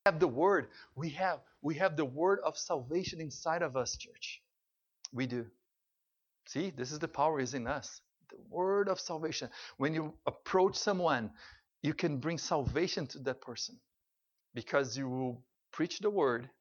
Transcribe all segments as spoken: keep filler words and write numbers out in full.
have the word. We have we have the word of salvation inside of us, church. We do. See, this is the power is in us. The word of salvation. When you approach someone, you can bring salvation to that person because you will preach the word,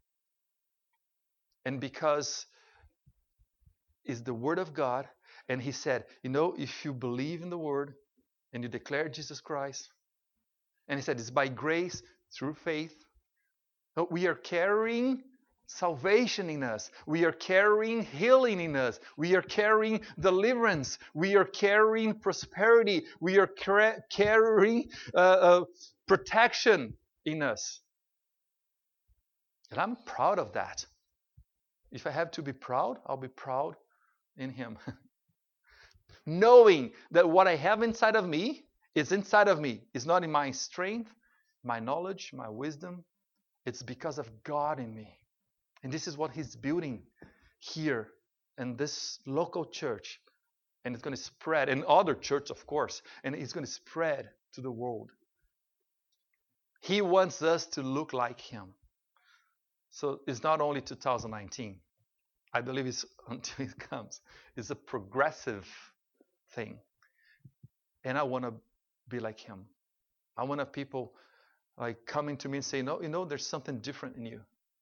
and because it's the word of God. And he said, you know, if you believe in the word and you declare Jesus Christ, and he said it's by grace through faith, we are carrying salvation in us. We are carrying healing in us. We are carrying deliverance. We are carrying prosperity. We are car- carrying uh, uh, protection in us. And I'm proud of that. If I have to be proud, I'll be proud in him. Knowing that what I have inside of me is inside of me. It's not in my strength, my knowledge, my wisdom. It's because of God in me. And this is what he's building here in this local church. And it's going to spread in other churches, of course. And it's going to spread to the world. He wants us to look like him. So it's not only two thousand nineteen. I believe it's until it comes. It's a progressive thing. And I want to be like him. I want to have people like coming to me and say, no, you know, there's something different in you.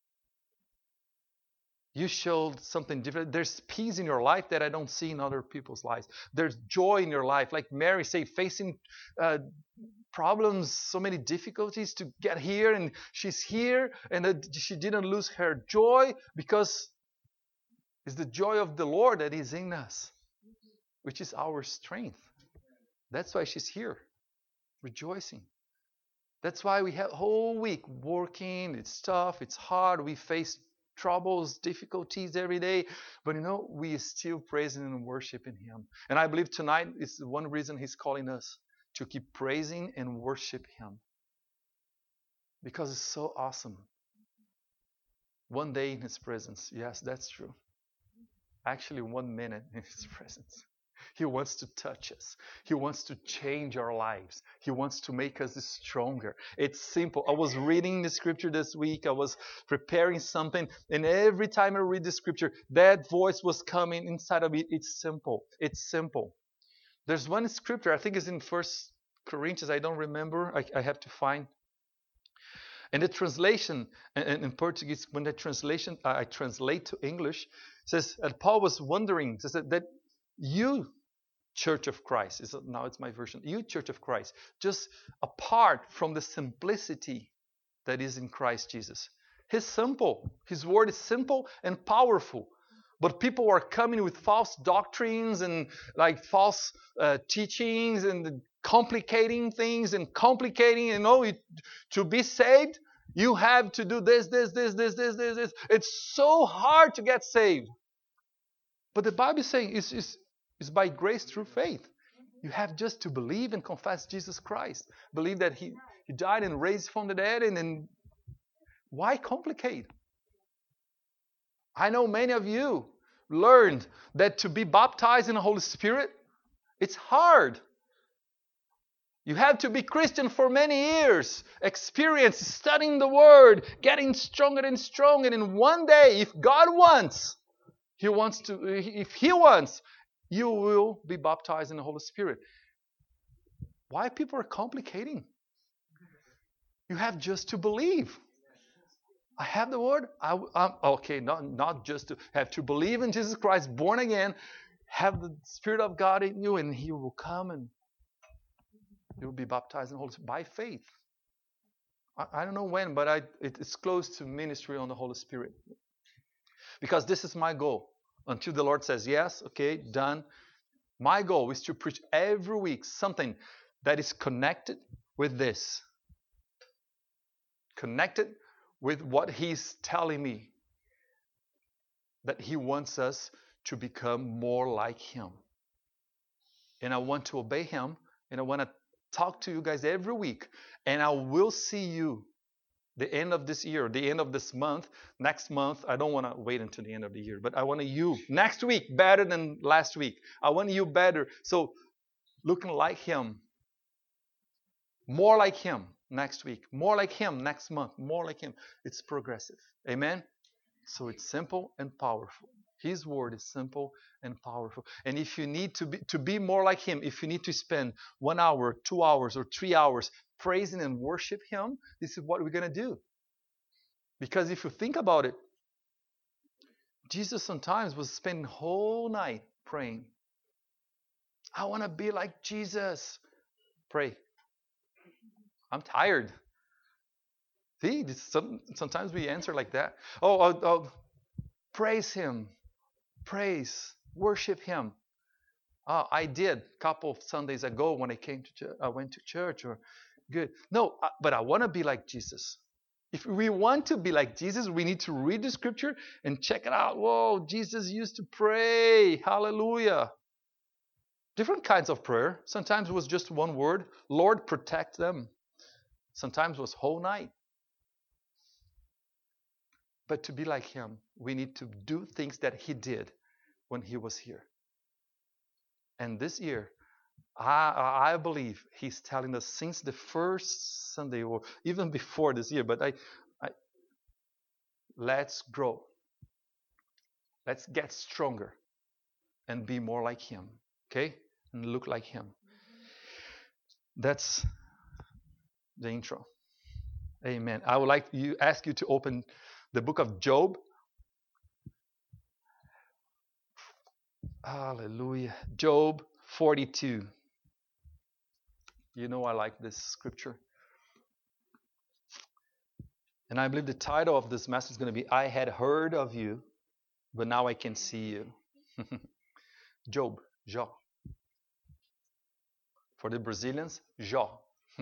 You showed something different. There's peace in your life that I don't see in other people's lives. There's joy in your life. Like Mary said, facing uh, problems, so many difficulties to get here. And she's here and uh, she didn't lose her joy because it's the joy of the Lord that is in us, which is our strength. That's why she's here, rejoicing. That's why we have a whole week working. It's tough. It's hard. We face troubles, difficulties every day. But you know, we are still praising and worshiping him. And I believe tonight is one reason he's calling us to keep praising and worship him. Because it's so awesome. One day in his presence. Yes, that's true. Actually, one minute in his presence. He wants to touch us. He wants to change our lives. He wants to make us stronger. It's simple. I was reading the scripture this week. I was preparing something. And every time I read the scripture, that voice was coming inside of me. It's simple. It's simple. There's one scripture, I think it's in First Corinthians. I don't remember. I, I have to find. And the translation, in, in Portuguese, when the translation, I translate to English, says that Paul was wondering, says that, that you, Church of Christ, is now it's my version, you, Church of Christ, just apart from the simplicity that is in Christ Jesus. He's simple. His word is simple and powerful. But people are coming with false doctrines and like false uh, teachings and complicating things and complicating, you know, it, to be saved, you have to do this, this, this, this, this, this, this. It's so hard to get saved. But the Bible is saying it's, it's, it's by grace through faith. You have just to believe and confess Jesus Christ. Believe that He, he died and raised from the dead. And then why complicate? I know many of you learned that to be baptized in the Holy Spirit, it's hard. You have to be Christian for many years, experience studying the Word, getting stronger and stronger. And in one day, if God wants, He wants to, if He wants, you will be baptized in the Holy Spirit. Why people are complicating? You have just to believe. I have the word. I, I'm, okay, not, not just to have to believe in Jesus Christ, born again, have the Spirit of God in you, and He will come and you will be baptized in the Holy Spirit by faith. I, I don't know when, but I, it, it's close to ministry on the Holy Spirit. Because this is my goal. Until the Lord says, yes, okay, done. My goal is to preach every week something that is connected with this. Connected with what He's telling me. That He wants us to become more like Him. And I want to obey Him. And I want to talk to you guys every week. And I will see you the end of this year, the end of this month, next month. I don't want to wait until the end of the year, but I want you next week better than last week. I want you better. So looking like Him, more like Him. next week. More like him next month. More like him. It's progressive. Amen? So it's simple and powerful. His word is simple and powerful. And if you need to be, to be more like him, if you need to spend one hour, two hours, or three hours praising and worship him, this is what we're going to do. Because if you think about it, Jesus sometimes was spending whole night praying. I want to be like Jesus. Pray. I'm tired. See, this, some, sometimes we answer like that. Oh, oh, oh, praise him. Praise. Worship him. Oh, I did a couple of Sundays ago when I came to church. I went to church. Or good. No, uh, but I want to be like Jesus. If we want to be like Jesus, we need to read the scripture and check it out. Whoa, Jesus used to pray. Hallelujah. Different kinds of prayer. Sometimes it was just one word. Lord, protect them. Sometimes it was whole night. But to be like him, we need to do things that he did when he was here. And this year, I, I believe he's telling us since the first Sunday, or even before this year, but I, I let's grow. Let's get stronger and be more like him. Okay? And look like him. That's the intro. Amen. I would like to ask you to open the book of Job. Hallelujah. Job forty-two. You know I like this scripture. And I believe the title of this message is going to be, I had heard of you, but now I can see you. Job, Jó. For the Brazilians, Jó.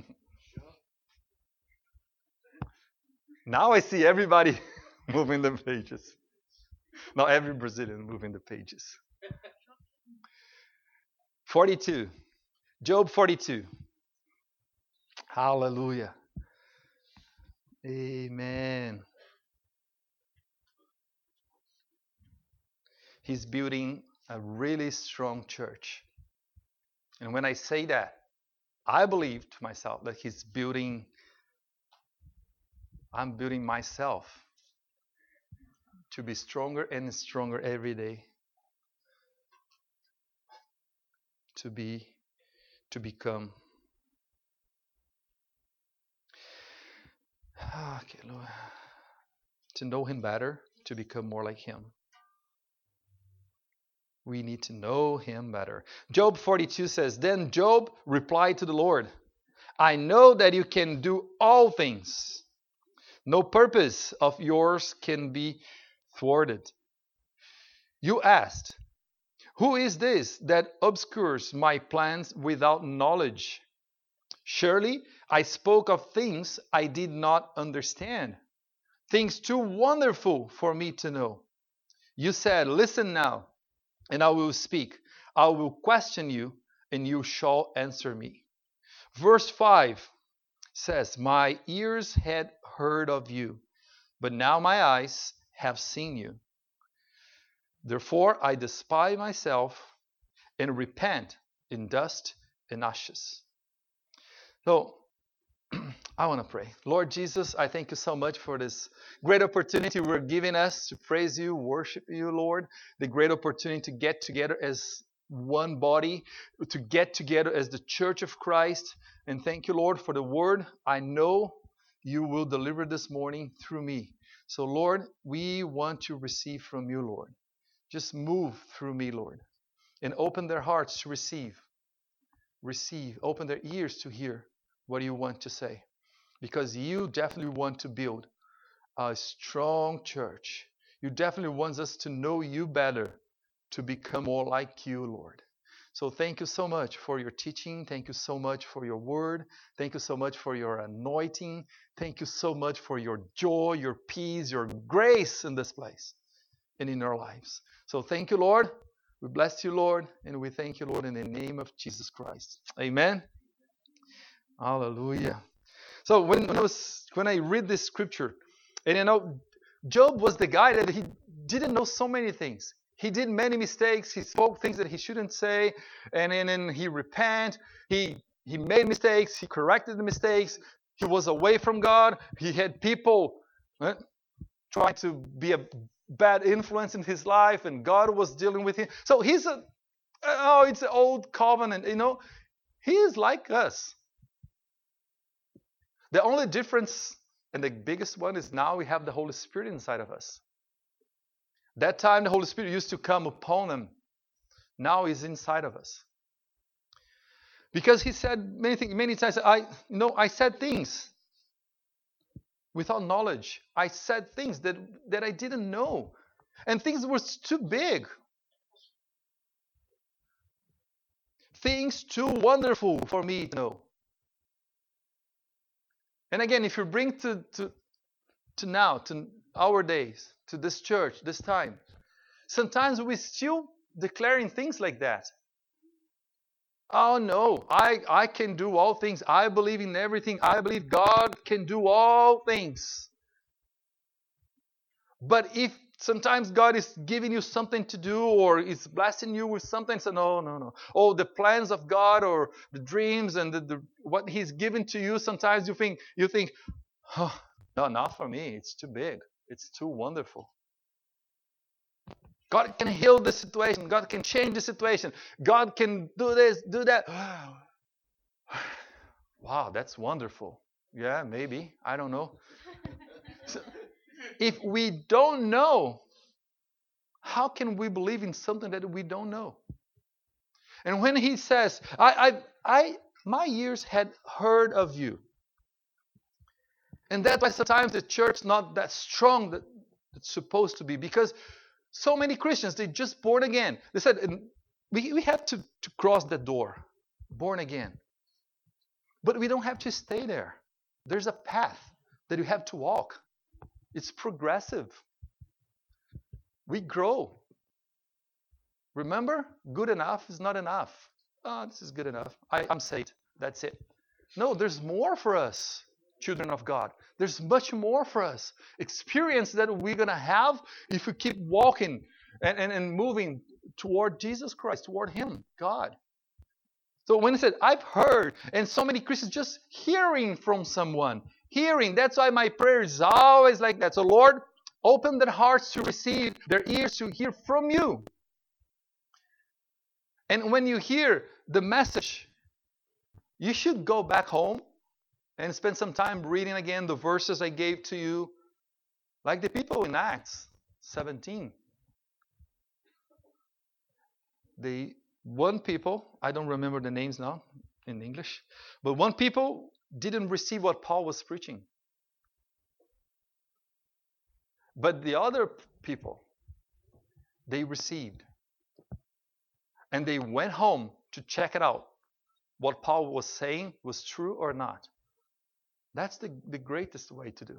Now I see everybody moving the pages. Not every Brazilian moving the pages. forty-two. Job forty-two. Hallelujah. Amen. He's building a really strong church. And when I say that, I believe to myself that he's building, I'm building myself to be stronger and stronger every day. To be, to become. Okay, Lord. To know him better, to become more like him. We need to know him better. Job forty-two says, Then Job replied to the Lord, I know that you can do all things. No purpose of yours can be thwarted. You asked, who is this that obscures my plans without knowledge? Surely I spoke of things I did not understand, things too wonderful for me to know. You said, listen now, and I will speak. I will question you, and you shall answer me. Verse five says, my ears had heard of you, but now my eyes have seen you. Therefore I despise myself and repent in dust and ashes. So, I want to pray. Lord Jesus, I thank you so much for this great opportunity we're giving us to praise you, worship you, Lord. The great opportunity to get together as one body, to get together as the Church of Christ. And thank you, Lord, for the word I know you will deliver this morning through me. So, Lord, we want to receive from you, Lord. Just move through me, Lord, and open their hearts to receive. Receive. Open their ears to hear what you want to say. Because you definitely want to build a strong church. You definitely want us to know you better, to become more like you, Lord. So thank you so much for your teaching. Thank you so much for your word. Thank you so much for your anointing. Thank you so much for your joy, your peace, your grace in this place and in our lives. So thank you, Lord. We bless you, Lord, and we thank you, Lord, in the name of Jesus Christ. Amen. Hallelujah. So when I, was, when I read this scripture, and you know, Job was the guy that he didn't know so many things. He did many mistakes. He spoke things that he shouldn't say, and then and he repent. He he made mistakes. He corrected the mistakes. He was away from God. He had people eh, trying to be a bad influence in his life, and God was dealing with him. So he's a, oh, it's an old covenant, you know. He is like us. The only difference, and the biggest one, is now we have the Holy Spirit inside of us. That time the Holy Spirit used to come upon them. Now he's inside of us. Because he said many things, many times, I you know, I said things without knowledge. I said things that, that I didn't know. And things were too big. Things too wonderful for me to know. And again, if you bring to, to, to now, to our days, to this church, this time, sometimes we still declaring things like that. Oh no, I, I can do all things. I believe in everything. I believe God can do all things. But if sometimes God is giving you something to do or is blessing you with something, so no, no, no. Oh, the plans of God or the dreams and the, the what He's given to you, sometimes you think, you think, oh, no, not for me. It's too big. It's too wonderful. God can heal the situation. God can change the situation. God can do this, do that. Wow, that's wonderful. Yeah, maybe. I don't know. So, if we don't know, how can we believe in something that we don't know? And when he says, I, I, I, my ears had heard of you. And that's why sometimes the church not that strong that it's supposed to be. Because so many Christians, they just born again. They said, we, we have to, to cross that door. Born again. But we don't have to stay there. There's a path that we have to walk. It's progressive. We grow. Remember, good enough is not enough. Oh, this is good enough. I, I'm saved. That's it. No, there's more for us, children of God. There's much more for us. Experience that we're going to have if we keep walking and, and, and moving toward Jesus Christ, toward Him, God. So when he said, I've heard, and so many Christians just hearing from someone, hearing. That's why my prayer is always like that. So Lord, open their hearts to receive, their ears to hear from you. And when you hear the message, you should go back home and spend some time reading again the verses I gave to you, like the people in Acts seventeen. The one people, I don't remember the names now in English, but one people didn't receive what Paul was preaching. But the other people, they received. And they went home to check it out. What Paul was saying was true or not. That's the, the greatest way to do.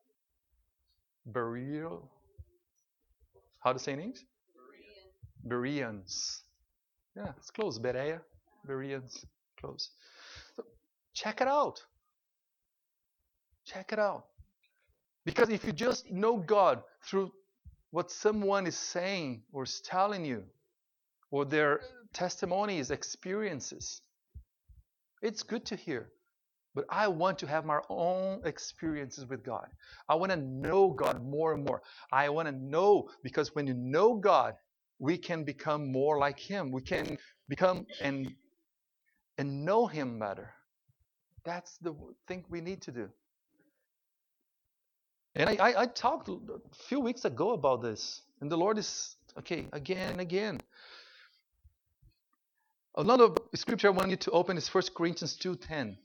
Burial. How to say in English? Bereans. Bereans. Yeah, it's close. Berea. Bereans. Close. So check it out. Check it out. Because if you just know God through what someone is saying or is telling you, or their testimonies, experiences, it's good to hear. But I want to have my own experiences with God. I want to know God more and more. I want to know, because when you know God, we can become more like Him. We can become and, and know Him better. That's the thing we need to do. And I, I, I talked a few weeks ago about this. And the Lord is, okay, again and again. Another scripture I want you to open is First Corinthians two ten.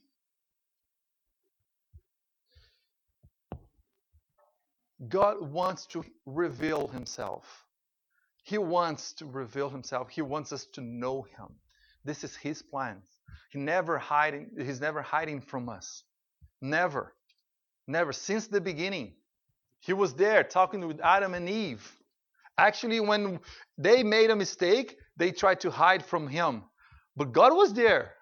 God wants to reveal Himself. He wants to reveal Himself. He wants us to know Him. This is His plan. He never hiding, He's never hiding from us. Never. Never. Since the beginning. He was there talking with Adam and Eve. Actually, when they made a mistake, they tried to hide from Him. But God was there.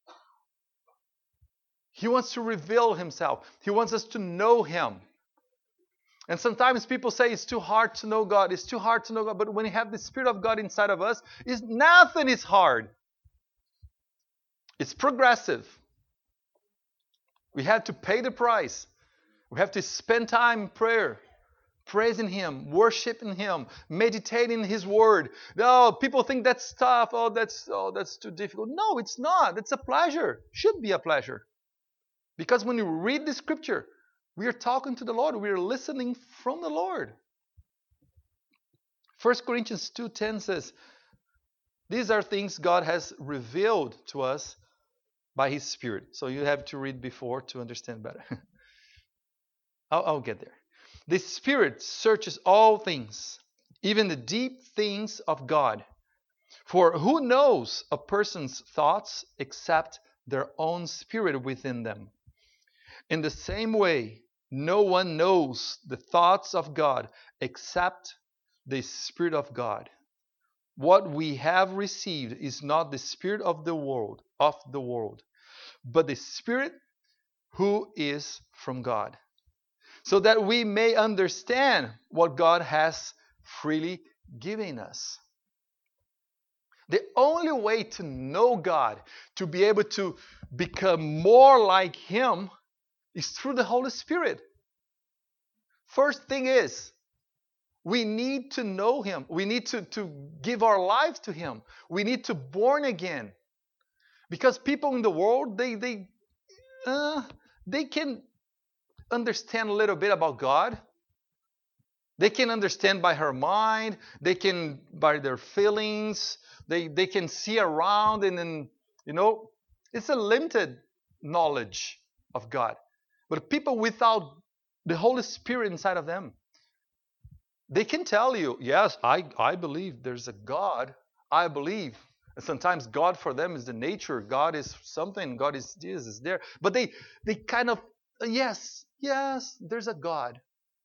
He wants to reveal Himself. He wants us to know Him. And sometimes people say it's too hard to know God. It's too hard to know God. But when you have the Spirit of God inside of us, it's, nothing is hard. It's progressive. We have to pay the price. We have to spend time in prayer, praising Him, worshiping Him, meditating His Word. No, people think that's tough. Oh, that's oh, that's too difficult. No, it's not. It's a pleasure. Should be a pleasure. Because when you read the Scripture, we are talking to the Lord. We are listening from the Lord. First Corinthians two ten says, these are things God has revealed to us by His Spirit. So you have to read before to understand better. I'll, I'll get there. The Spirit searches all things, even the deep things of God. For who knows a person's thoughts except their own spirit within them? In the same way, no one knows the thoughts of God except the Spirit of God. What we have received is not the spirit of the world, of the world, but the Spirit who is from God, so that we may understand what God has freely given us. The only way to know God, to be able to become more like Him, is through the Holy Spirit. First thing is, we need to know Him. We need to, to give our lives to Him. We need to born again. Because people in the world, they they uh, they can understand a little bit about God. They can understand by her mind. They can by their feelings. They they can see around, and then, you know, it's a limited knowledge of God. But people without the Holy Spirit inside of them, they can tell you, yes, I, I believe there's a God. I believe. And sometimes God for them is the nature. God is something. God is this, is there. But they, they kind of, yes, yes, there's a God.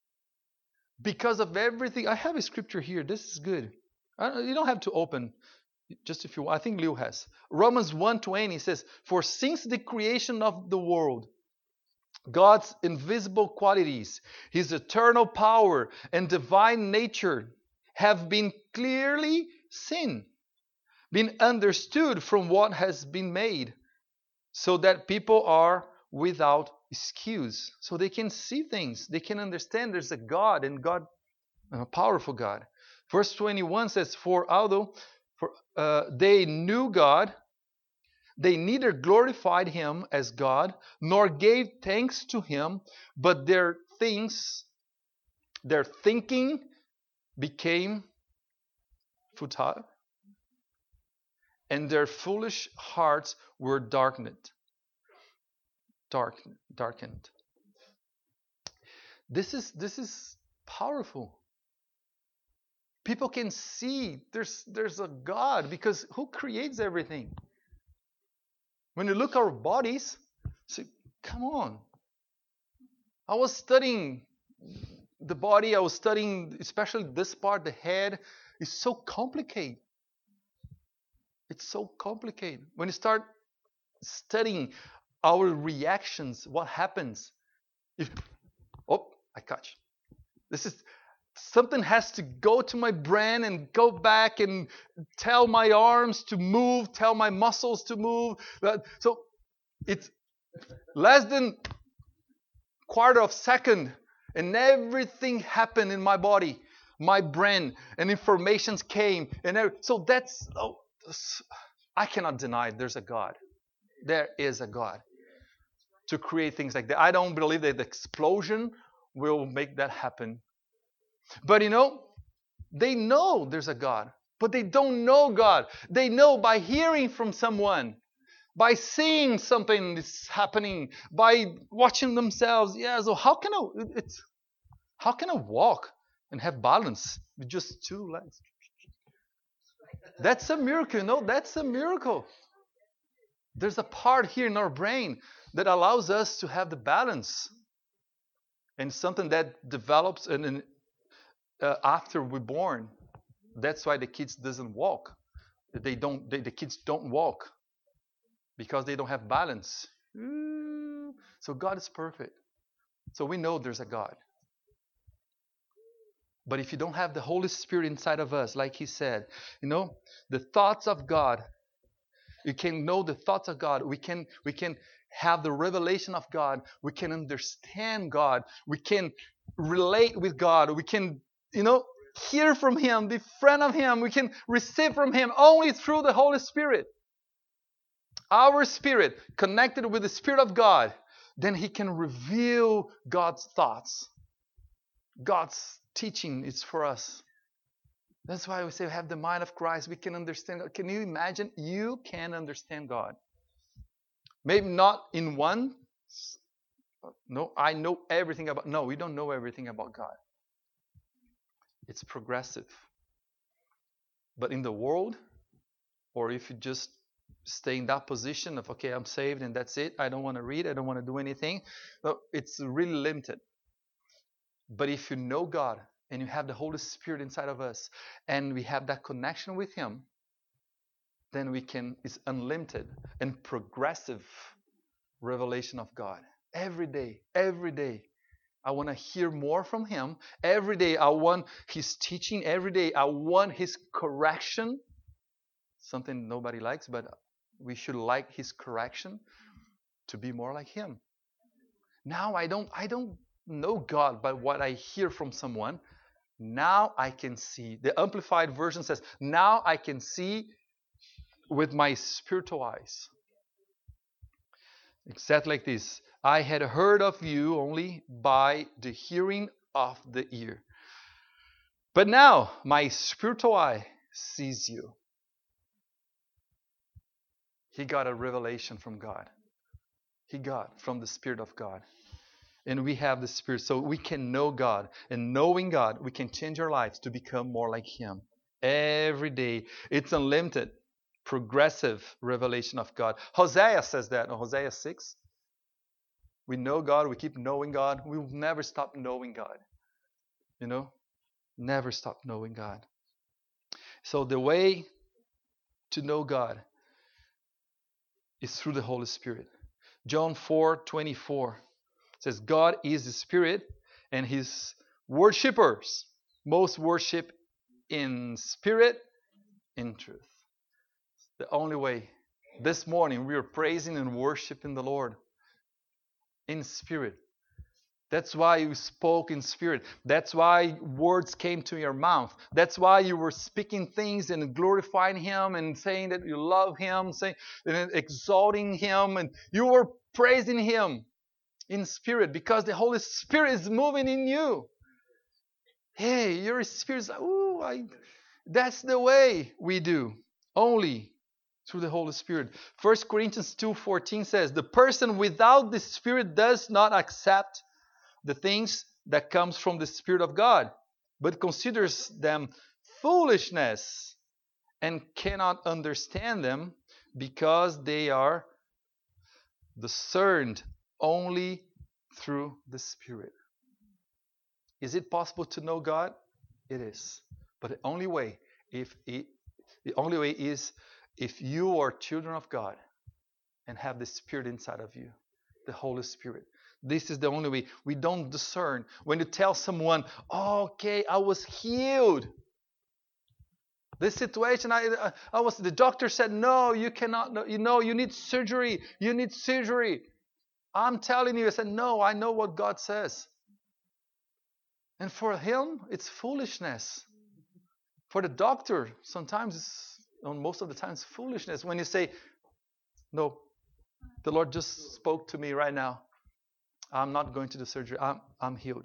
Because of everything. I have a scripture here. This is good. I, you don't have to open. Just if you want. I think Leo has. Romans one twenty says, for since the creation of the world, God's invisible qualities, His eternal power and divine nature have been clearly seen, been understood from what has been made, so that people are without excuse. So they can see things. They can understand there's a God, and God, a powerful God. Verse twenty-one says, for although for, uh, they knew God, they neither glorified Him as God, nor gave thanks to Him, but their things, their thinking became futile, and their foolish hearts were darkened. Dark, darkened. This is this is powerful. People can see there's there's a God, because who creates everything? When you look at our bodies, say, come on. I was studying the body. I was studying especially this part, the head. It's so complicated. It's so complicated. When you start studying our reactions, what happens? If, oh, I catch. This is something has to go to my brain and go back and tell my arms to move, tell my muscles to move. So it's less than quarter of a second, and everything happened in my body, my brain, and informations came, and every, so that's oh, I cannot deny there's a God. There is a God to create things like that. I don't believe that the explosion will make that happen. But you know, they know there's a God, but they don't know God. They know by hearing from someone, by seeing something that's happening, by watching themselves. Yeah, so how can I? It's how can I walk and have balance with just two legs? That's a miracle. No, that's a miracle. There's a part here in our brain that allows us to have the balance, and something that develops and. and Uh, after we're born. That's why the kids doesn't walk. They don't. They, the kids don't walk because they don't have balance. Mm. So God is perfect. So we know there's a God. But if you don't have the Holy Spirit inside of us, like He said, you know, the thoughts of God. You can know the thoughts of God. We can. We can have the revelation of God, we can understand God, we can relate with God, we can, you know, hear from Him, be friend of Him, we can receive from Him only through the Holy Spirit. Our spirit connected with the Spirit of God, then He can reveal God's thoughts. God's teaching is for us. That's why we say we have the mind of Christ. We can understand God. Can you imagine? You can understand God. Maybe not in one. No, I know everything about. No, we don't know everything about God. It's progressive. But in the world, or if you just stay in that position of, okay, I'm saved and that's it. I don't want to read. I don't want to do anything. No, it's really limited. But if you know God and you have the Holy Spirit inside of us and we have that connection with Him, then we can, it's unlimited and progressive revelation of God. Every day, every day, I want to hear more from Him. Every day, I want His teaching. Every day, I want His correction. Something nobody likes, but we should like His correction to be more like Him. Now, I don't, I don't know God by what I hear from someone. Now I can see. The Amplified Version says, now I can see with my spiritual eyes. Exactly like this. I had heard of you only by the hearing of the ear. But now my spiritual eye sees you. He got a revelation from God. He got from the Spirit of God. And we have the Spirit, so we can know God. And knowing God, we can change our lives to become more like Him. Every day. It's unlimited, progressive revelation of God. Hosea says that in Hosea six. We know God, we keep knowing God. We will never stop knowing God. You know? Never stop knowing God. So the way to know God is through the Holy Spirit. John four twenty-four says, God is the Spirit, and His worshippers most worship in spirit, in truth. The only way. This morning we are praising and worshiping the Lord in spirit. That's why you spoke in spirit. That's why words came to your mouth. That's why you were speaking things and glorifying Him and saying that you love Him, saying and exalting Him, and you were praising Him in spirit because the Holy Spirit is moving in you. Hey, your spirit's like, ooh, I, that's the way we do. Only through the Holy Spirit. First Corinthians two fourteen says, the person without the Spirit does not accept the things that comes from the Spirit of God, but considers them foolishness and cannot understand them because they are discerned only through the Spirit. Is it possible to know God? It is. But the only way, if it, the only way is if you are children of God and have the Spirit inside of you, the Holy Spirit. This is the only way. We don't discern. When you tell someone, oh, okay, I was healed. This situation, I, I was. The doctor said, no, you cannot. No, you know, you need surgery. You need surgery. I'm telling you, I said, no, I know what God says. And for him, it's foolishness. For the doctor, sometimes it's, on most of the time, it's foolishness. When you say, no, the Lord just spoke to me right now. I'm not going to do surgery. I'm I'm healed.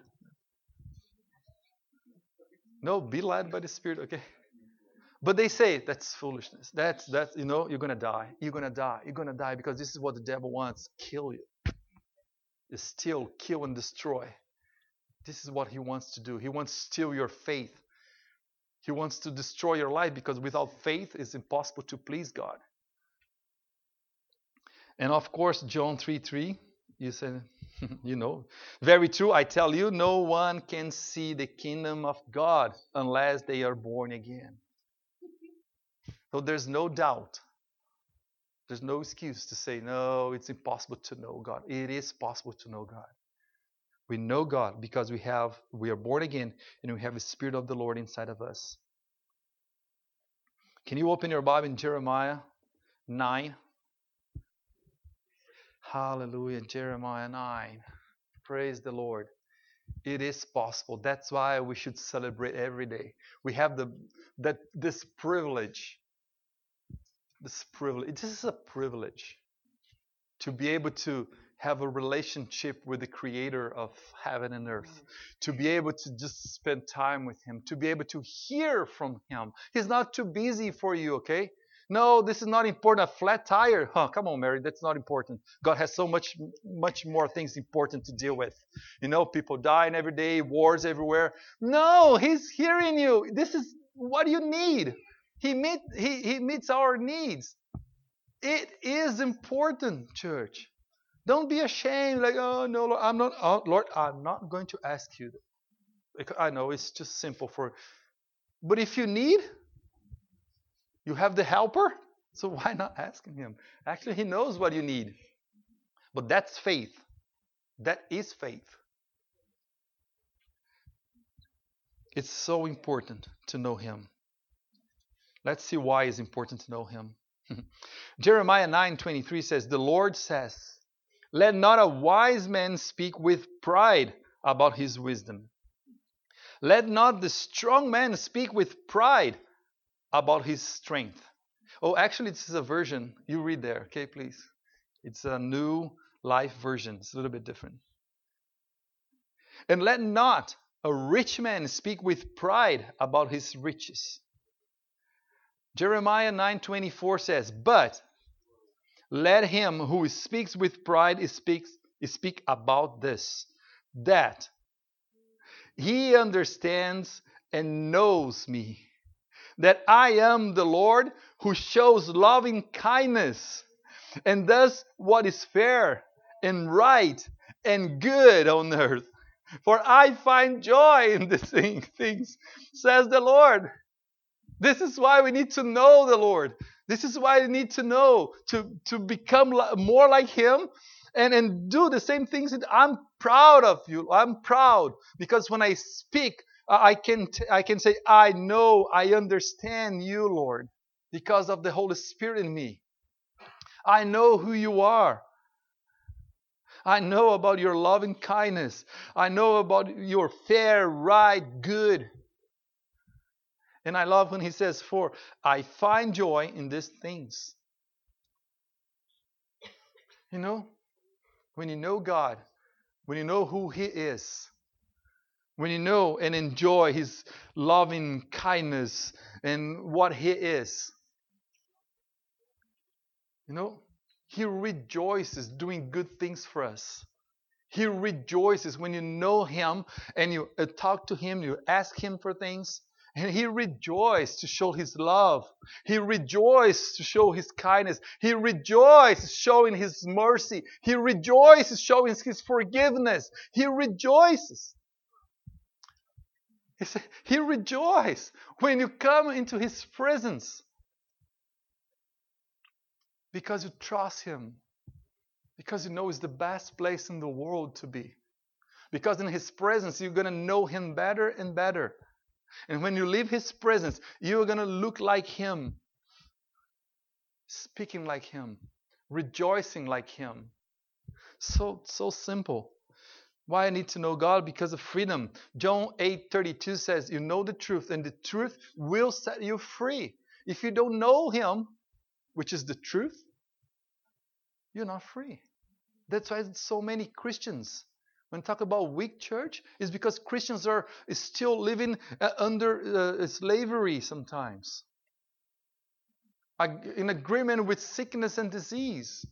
No, be led by the Spirit, okay? But they say that's foolishness. That's that's you know, you're gonna die. You're gonna die. You're gonna die because this is what the devil wants. Kill you. Is steal, kill, and destroy. This is what he wants to do. He wants to steal your faith. He wants to destroy your life because without faith it's impossible to please God. And of course, John three three, you said, you know, very true. I tell you, no one can see the kingdom of God unless they are born again. So there's no doubt. There's no excuse to say, no, it's impossible to know God. It is possible to know God. We know God because we have, we are born again and we have the Spirit of the Lord inside of us. Can you open your Bible in Jeremiah nine? Hallelujah. Jeremiah nine. Praise the Lord. It is possible. That's why we should celebrate every day. We have the that this privilege. This privilege. This is a privilege to be able to have a relationship with the Creator of heaven and earth, to be able to just spend time with Him, to be able to hear from Him. He's not too busy for you, okay? No, this is not important. A flat tire? Huh, come on, Mary, that's not important. God has so much, much more things important to deal with. You know, people dying every day, wars everywhere. No, He's hearing you. This is what you need. He meet, he, he meets our needs. It is important, church. Don't be ashamed, like, oh, no, Lord, I'm not, oh, Lord, I'm not going to ask you. Because I know it's just simple for, but if you need, you have the helper, so why not asking Him? Actually, He knows what you need. But that's faith. That is faith. It's so important to know Him. Let's see why it's important to know Him. Jeremiah nine twenty-three says, the Lord says, let not a wise man speak with pride about his wisdom. Let not the strong man speak with pride about his strength. Oh, actually, this is a version. You read there, okay, please. It's a new life version. It's a little bit different. And let not a rich man speak with pride about his riches. Jeremiah nine twenty-four says, but let him who speaks with pride speak, speak about this, that he understands and knows me, that I am the Lord who shows loving kindness and does what is fair and right and good on earth. For I find joy in these things, says the Lord. This is why we need to know the Lord. This is why we need to know, to, to become more like Him and, and do the same things. That I'm proud of you. I'm proud because when I speak, I can, I can say, I know, I understand you, Lord, because of the Holy Spirit in me. I know who you are. I know about your loving kindness. I know about your fair, right, good. And I love when He says, for I find joy in these things. You know, when you know God, when you know who He is, when you know and enjoy His loving kindness and what He is, you know, He rejoices doing good things for us. He rejoices when you know Him and you talk to Him, you ask Him for things. And He rejoiced to show His love. He rejoiced to show His kindness. He rejoiced showing His mercy. He rejoices showing His forgiveness. He rejoices. He rejoices when you come into His presence. Because you trust Him. Because you know it's the best place in the world to be. Because in His presence you're going to know Him better and better. And when you leave His presence, you're going to look like Him. Speaking like Him. Rejoicing like Him. So, so simple. Why I need to know God? Because of freedom. John eight thirty-two says, you know the truth, and the truth will set you free. If you don't know Him, which is the truth, you're not free. That's why so many Christians, when talk about weak church, is because Christians are still living uh, under uh, slavery sometimes. Uh, in agreement with sickness and disease.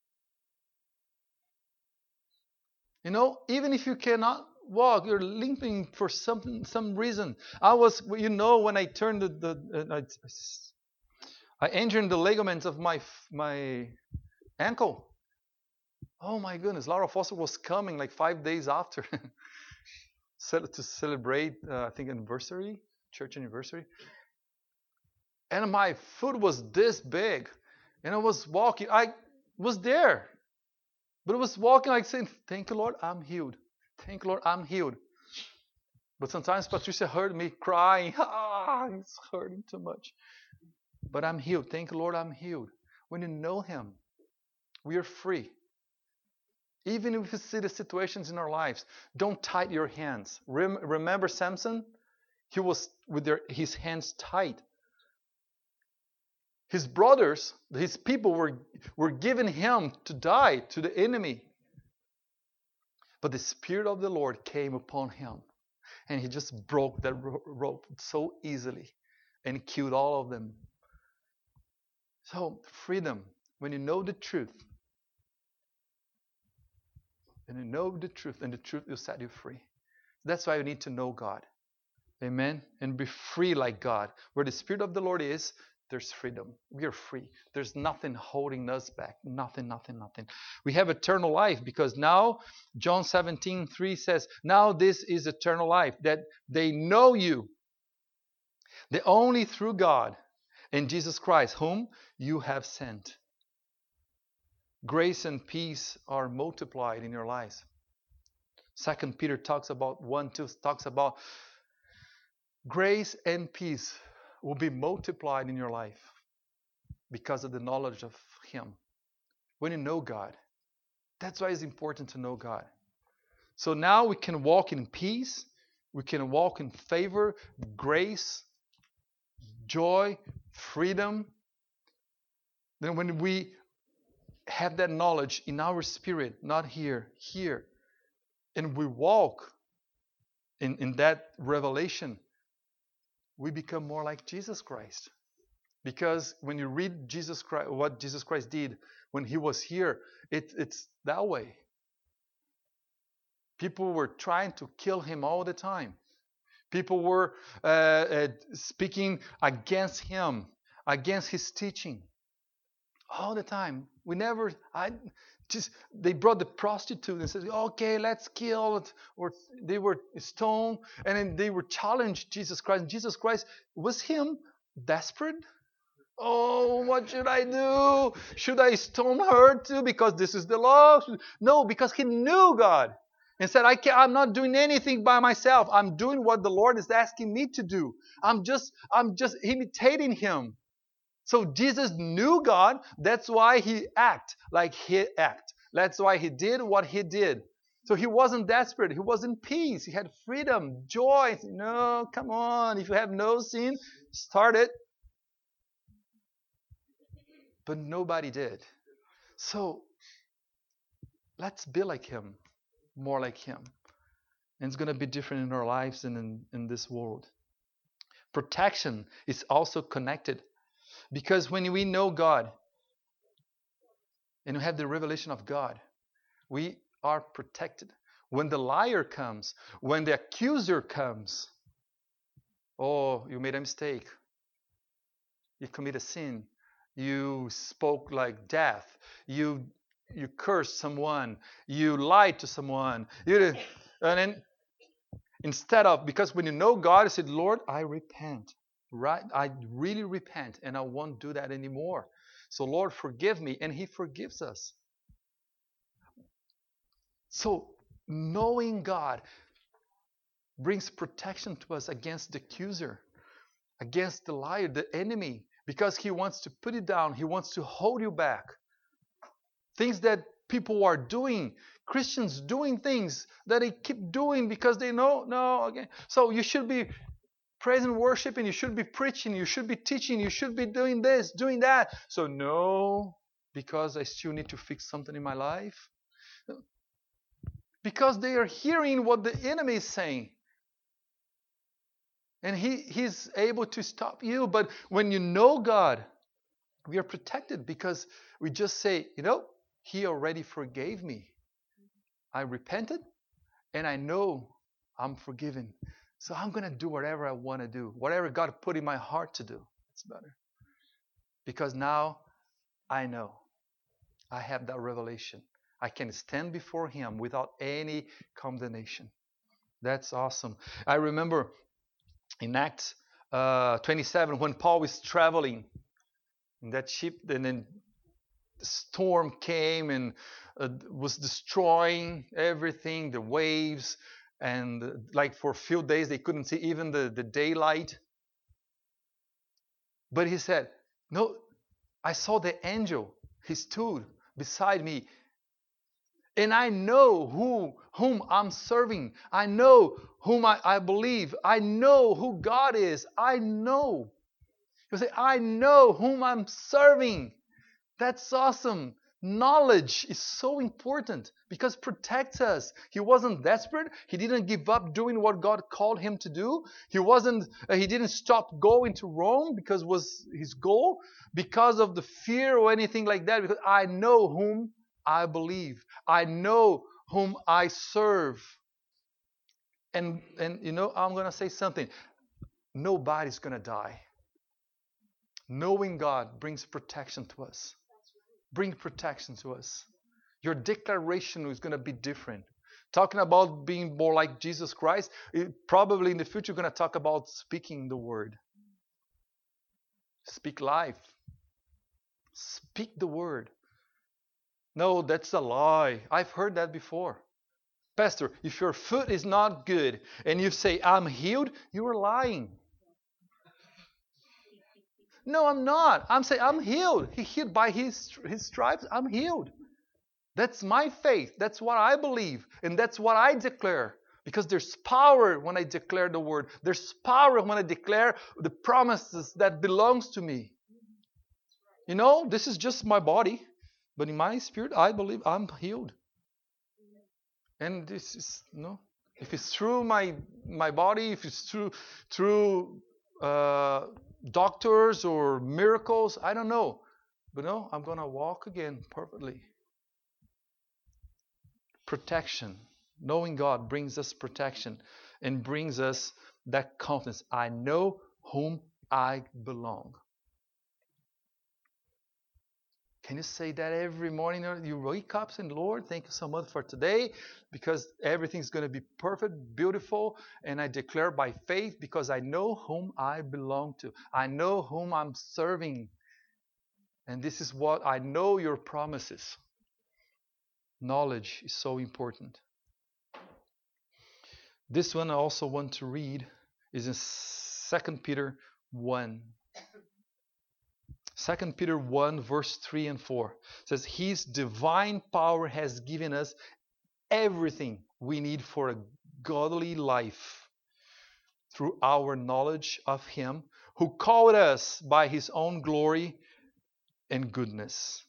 You know, even if you cannot walk, you're limping for some some reason. I was, you know, when I turned the, the uh, I, I injured the ligaments of my my ankle. Oh my goodness, Laura Foster was coming like five days after to celebrate, uh, I think, anniversary, church anniversary. And my foot was this big. And I was walking. I was there. But I was walking like saying, thank you, Lord, I'm healed. Thank you, Lord, I'm healed. But sometimes Patricia heard me crying. Ah, it's hurting too much. But I'm healed. Thank you, Lord, I'm healed. When you know Him, we are free. Even if you see the situations in our lives, don't tie your hands. Rem- remember Samson? He was with their, his hands tied. His brothers, his people were, were giving him to die to the enemy. But the Spirit of the Lord came upon him. And he just broke that rope so easily and killed all of them. So, freedom, when you know the truth, and you know the truth, and the truth will set you free. That's why you need to know God. Amen? And be free like God. Where the Spirit of the Lord is, there's freedom. We are free. There's nothing holding us back. Nothing, nothing, nothing. We have eternal life because now, John seventeen three says, now this is eternal life, that they know you, the only true God, and Jesus Christ, whom you have sent. Grace and peace are multiplied in your lives. Second Peter talks about, one, two, talks about grace and peace will be multiplied in your life because of the knowledge of Him. When you know God, that's why it's important to know God. So now we can walk in peace, we can walk in favor, grace, joy, freedom. Then when we have that knowledge in our spirit, not here, here, and we walk in, in that revelation, we become more like Jesus Christ. Because when you read Jesus Christ, what Jesus Christ did when He was here, it, it's that way. People were trying to kill Him all the time. People were uh, uh, speaking against Him, against His teaching. All the time. We never, I just, they brought the prostitute and said, okay, let's kill it. Or they were stoned and then they were challenged Jesus Christ. And Jesus Christ, was Him desperate? Oh, what should I do? Should I stone her too because this is the law? No, because He knew God and said, I can't, I'm not doing anything by myself. I'm doing what the Lord is asking me to do. I'm just, I'm just imitating Him. So Jesus knew God. That's why He acted like He acted. That's why He did what He did. So He wasn't desperate. He was in peace. He had freedom, joy. No, come on. If you have no sin, start it. But nobody did. So let's be like Him, more like Him. And it's going to be different in our lives and in, in this world. Protection is also connected. Because when we know God and we have the revelation of God, we are protected. When the liar comes, when the accuser comes, oh, you made a mistake. You commit a sin. You spoke like death. You you cursed someone. You lied to someone. You, and then instead of, because when you know God, you said, Lord, I repent. Right? I really repent and I won't do that anymore. So Lord, forgive me. And He forgives us. So knowing God brings protection to us against the accuser, against the liar, the enemy, because he wants to put it down. He wants to hold you back. Things that people are doing, Christians doing things that they keep doing because they know, no, okay. So you should be praise and worship, and you should be preaching, you should be teaching, you should be doing this, doing that. So no, because I still need to fix something in my life. Because they are hearing what the enemy is saying. And he, he's able to stop you. But when you know God, we are protected because we just say, you know, He already forgave me. I repented and I know I'm forgiven. So I'm going to do whatever I want to do. Whatever God put in my heart to do. It's better. Because now I know. I have that revelation. I can stand before Him without any condemnation. That's awesome. I remember in Acts uh, twenty-seven when Paul was traveling in that ship, and then the storm came and uh, was destroying everything, the waves. And uh, like for a few days, they couldn't see even the, the daylight. But he said, no, I saw the angel. He stood beside me. And I know who whom I'm serving. I know whom I, I believe. I know who God is. I know. You say, I know whom I'm serving. That's awesome. Knowledge is so important because it protects us. He wasn't desperate. He didn't give up doing what God called him to do. He wasn't. Uh, he didn't stop going to Rome because it was his goal, because of the fear or anything like that. Because I know whom I believe. I know whom I serve. And and you know, I'm gonna say something. Nobody's gonna die. Knowing God brings protection to us. Bring protection to us. Your declaration is going to be different. Talking about being more like Jesus Christ, it, probably in the future, you're going to talk about speaking the word. Speak life. Speak the word. No, that's a lie. I've heard that before. Pastor, if your foot is not good and you say, I'm healed, you are lying. No, I'm not. I'm saying I'm healed. He healed by his, his stripes. I'm healed. That's my faith. That's what I believe. And that's what I declare. Because there's power when I declare the word. There's power when I declare the promises that belongs to me. You know, this is just my body. But in my spirit, I believe I'm healed. And this is, you know, if it's through my my body, if it's through through uh, doctors or miracles, I don't know. But no, I'm going to walk again perfectly. Protection. Knowing God brings us protection and brings us that confidence. I know whom I belong. Can you say that every morning? You wake up saying, Lord, thank you so much for today because everything's going to be perfect, beautiful. And I declare by faith because I know whom I belong to. I know whom I'm serving. And this is what I know your promises. Knowledge is so important. This one I also want to read is in Second Peter one. Second Peter one, verse three and four. It says, His divine power has given us everything we need for a godly life through our knowledge of Him who called us by His own glory and goodness.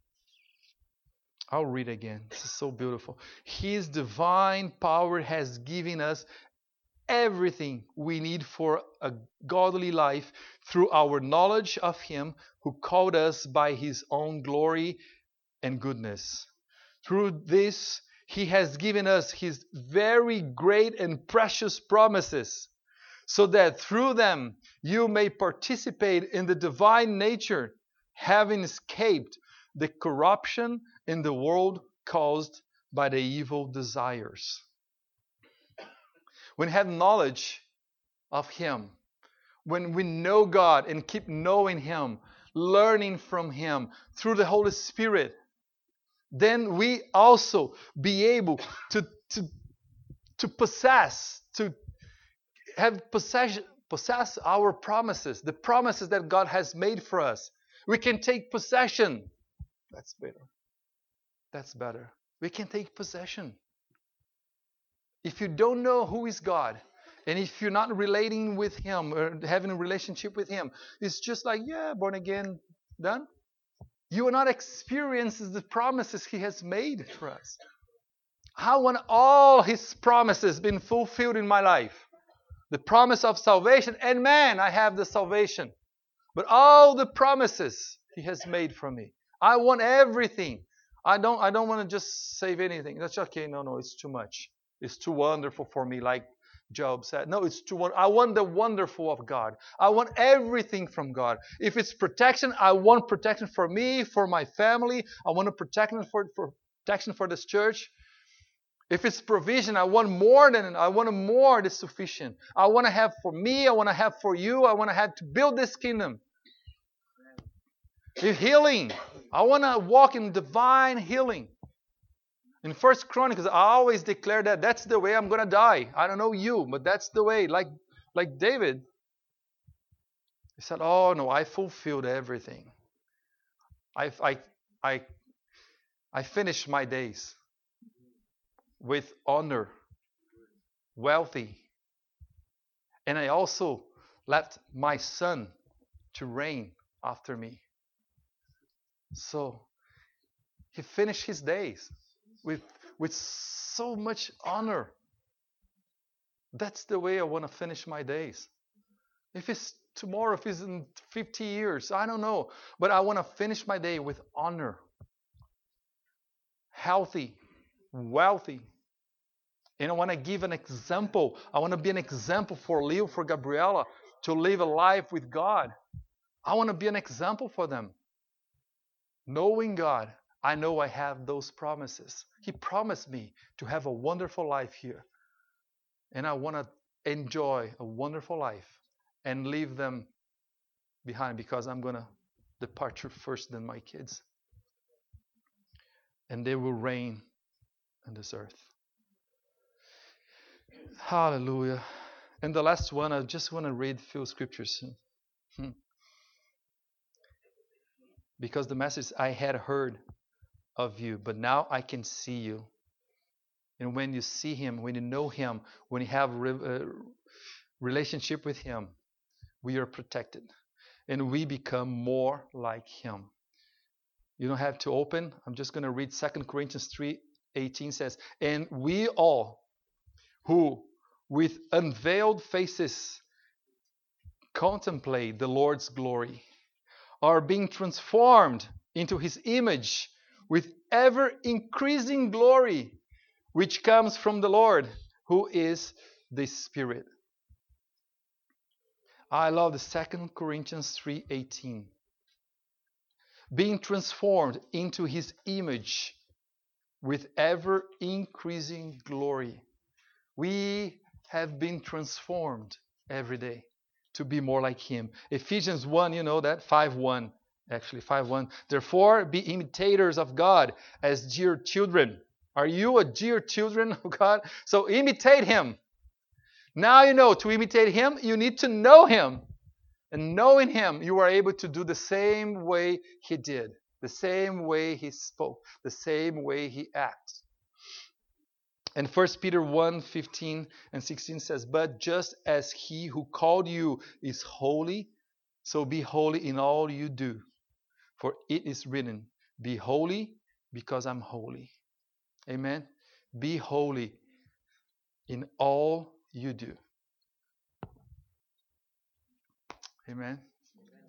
I'll read again. This is so beautiful. His divine power has given us everything we need for a godly life through our knowledge of Him who called us by His own glory and goodness. Through this, He has given us His very great and precious promises, so that through them you may participate in the divine nature, having escaped the corruption in the world caused by the evil desires. When we have knowledge of Him, when we know God and keep knowing Him, learning from Him through the Holy Spirit, then we also be able to, to, to possess, to have possession, possess our promises, the promises that God has made for us. We can take possession. That's better. That's better. We can take possession. If you don't know who is God, and if you're not relating with Him or having a relationship with Him, it's just like, yeah, born again, done. You will not experience the promises He has made for us. I want all His promises been fulfilled in my life. The promise of salvation, and man, I have the salvation. But all the promises He has made for me. I want everything. I don't I don't want to just save anything. That's okay. No, no, it's too much. It's too wonderful for me, like Job said. No, it's too wonderful. I want the wonderful of God. I want everything from God. If it's protection, I want protection for me, for my family. I want a protection for, for protection for this church. If it's provision, I want more than I want more than sufficient. I want to have for me. I want to have for you. I want to have to build this kingdom. If healing, I want to walk in divine healing. In First Chronicles, I always declare that that's the way I'm going to die. I don't know you, but that's the way. Like, like David, he said, "Oh no, I fulfilled everything. I, I, I, I finished my days. with honor, wealthy. And I also left my son to reign after me. So he finished his days with, with so much honor. That's the way I want to finish my days. If it's tomorrow, if it's in fifty years, I don't know. But I want to finish my day with honor. Healthy, wealthy. And I want to give an example. I want to be an example for Leo, for Gabriela, to live a life with God. I want to be an example for them. Knowing God, I know I have those promises. He promised me to have a wonderful life here. And I want to enjoy a wonderful life and leave them behind, because I'm going to depart first than my kids. And they will reign on this earth. Hallelujah. And the last one, I just want to read a few scriptures. Hmm. Because the message I had heard of you, but now I can see you. And when you see him, when you know him, when you have a relationship with him, we are protected. And we become more like him. You don't have to open. I'm just going to read Second Corinthians three eighteen says, and we all who with unveiled faces contemplate the Lord's glory are being transformed into his image with ever increasing glory, which comes from the Lord, who is the Spirit. I love the Second Corinthians three eighteen. Being transformed into his image with ever increasing glory. We have been transformed every day to be more like him. Ephesians one, you know that, five one, actually five one. Therefore, be imitators of God as dear children. Are you a dear children of God? So imitate him. Now you know, to imitate him, you need to know him. And knowing him, you are able to do the same way he did, the same way he spoke, the same way he acts. And First Peter one fifteen and sixteen says, but just as he who called you is holy, so be holy in all you do. For it is written, be holy because I'm holy. Amen. Be holy in all you do. Amen.